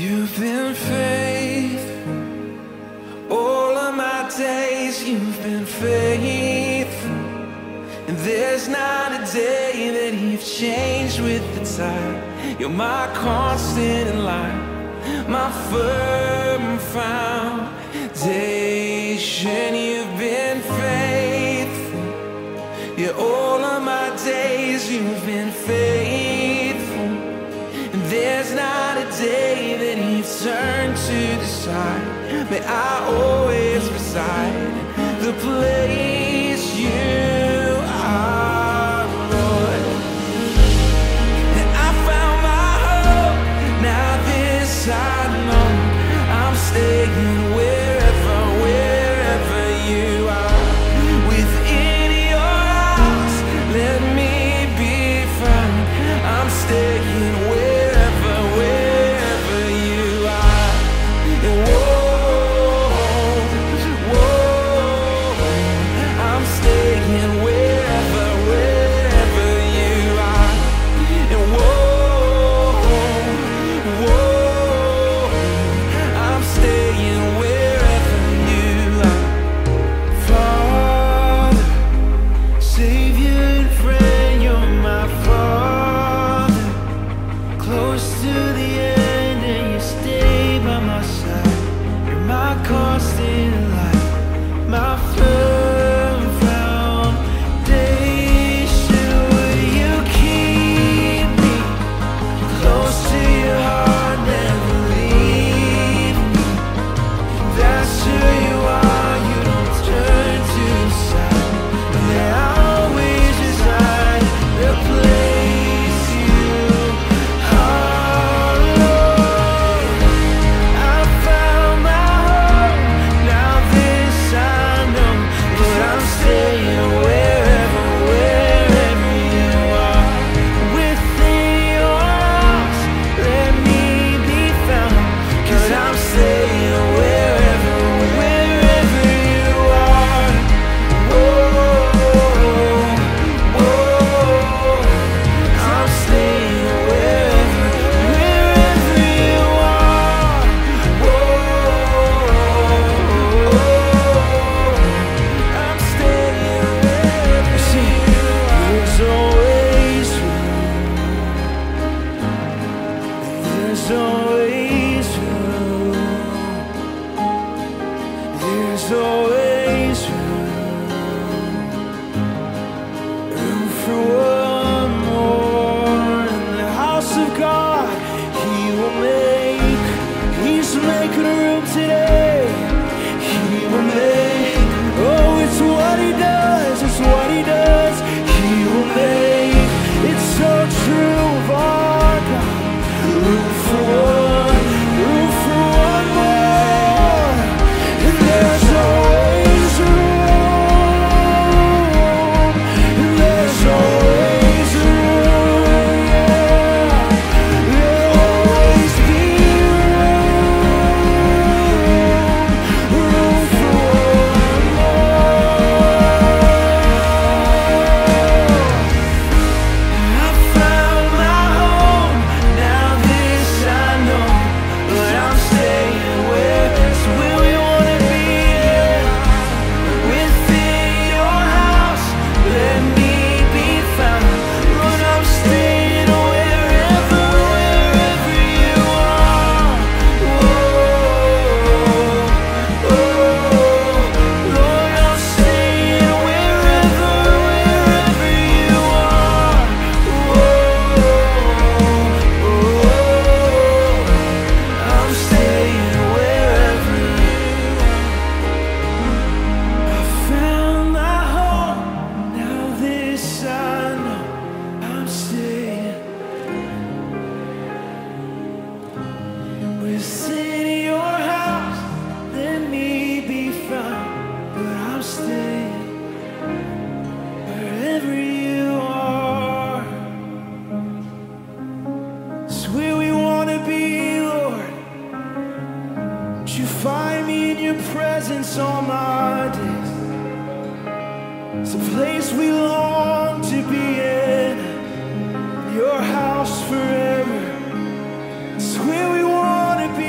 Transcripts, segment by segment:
You've been faithful all of my days. You've been faithful, and there's not a day that you've changed with the tide. You're my constant in life, my firm foundation. You've been faithful, yeah, all of my days. You've been faithful, and there's not a day that you've turned to the side. May I always reside the place you are, Lord. And I found my hope. Now this I know, I'm staying wherever you are. Within your house, let me be found. I'm staying wherever you are. And I'm staying wherever you are. And I'm staying wherever you are. Father, Savior and friend, you're my Father. Close to the end and you stay by my side. You're my constant light, my firm foundation. Will you keep me close to your heart, never leave me? That's who you are, you don't turn to the side. May I always reside the place you are, Lord. I found my home, now this I know. Lord, I'm staying wherever you are. Within your arms, let me be found. 'Cause I'm staying wherever you are. I'm staying wherever you are. I'm staying wherever you are. There's always room. There's always room. There's always room for one more. In the house of God, He's making room today. He will make, oh, it's what He does, it's what He does. He will make, it's so true of our God. Room for one more. And there's always room. And there's always room, yeah. There'll always be room for one more. I found my home, now this I know. But I'm staying where it's where we wanna be, yeah. Within your house, let me be found. Lord, I'm staying wherever you are. Lord, I'm staying wherever you are. I'm staying wherever you are. I found my home, now this I know. I'm staying within your house, let me be found. But I'm staying wherever you are. It's where we wanna be, Lord. Would you find me in your presence all my days? It's a place we long to be in. Your house forever. It's where we want to be.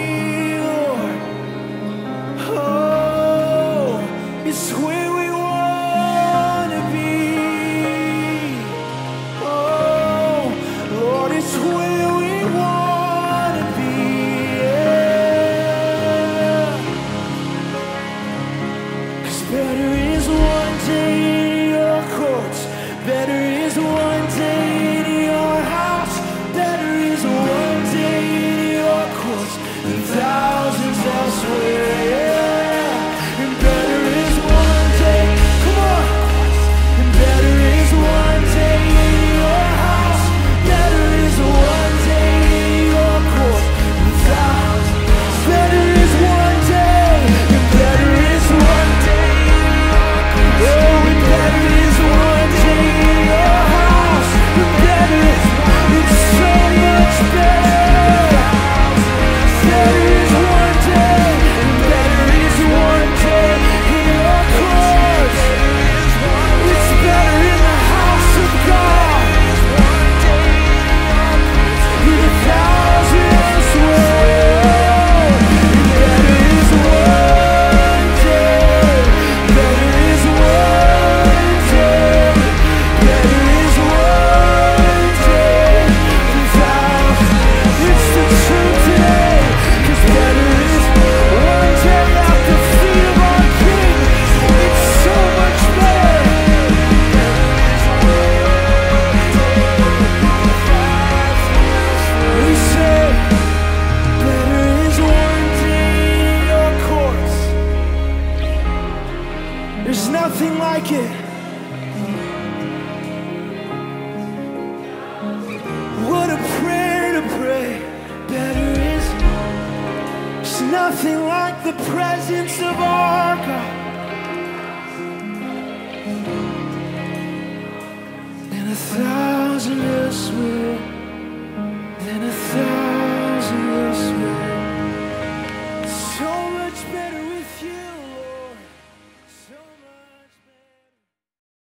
There's nothing like the presence of our God. And 1,000 elsewhere.